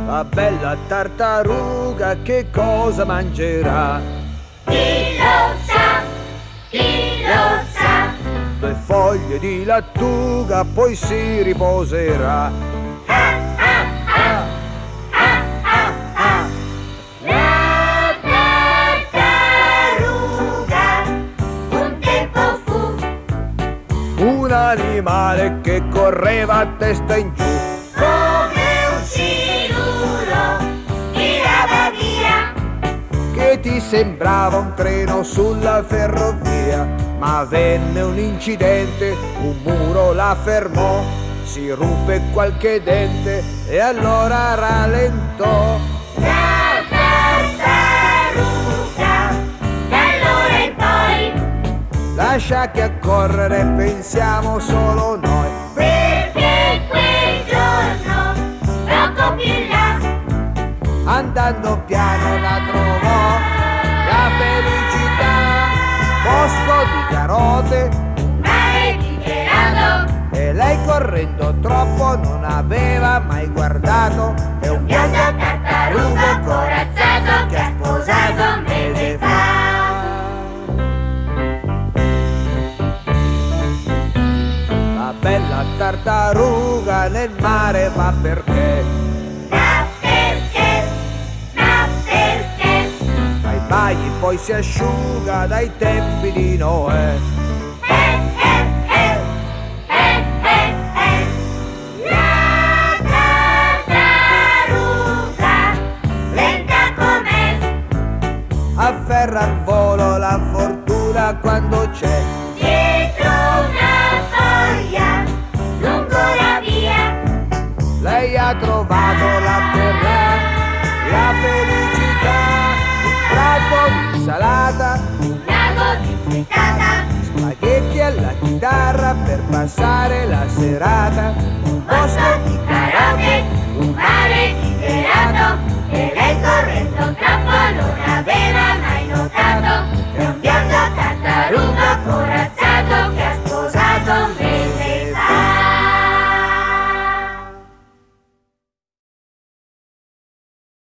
La bella tartaruga che cosa mangerà? Chi lo sa, chi lo sa. 2 foglie di lattuga poi si riposerà. La tartaruga un tempo fu Un animale che correva a testa in giù. come un siluro, tirava via. Che ti sembrava un treno sulla ferrovia, ma venne un incidente, un muro la fermò, si ruppe qualche dente e allora rallentò. La tartaruga, da allora in poi, Lascia che a correre pensiamo solo noi. perché quel giorno, poco più in là, Andando piano la trovò la felicità. Bosco di carote mare di gelato, e lei correndo troppo non aveva mai guardato. È un biondo tartarugo corazzato che ha sposato un mese fa. La bella tartaruga nel mare va perché Ma perché? Ma perché? ai bagni poi si asciuga dai tempi di Noè. La tartaruga, lenta com'è, Afferra al volo la fortuna quando c'è. dietro una foglia, lungo la via, Lei ha trovato la terra, la felicità, un prato di insalata, un lago di frittata, spaghetti alla chitarra per passare la serata, un bosco di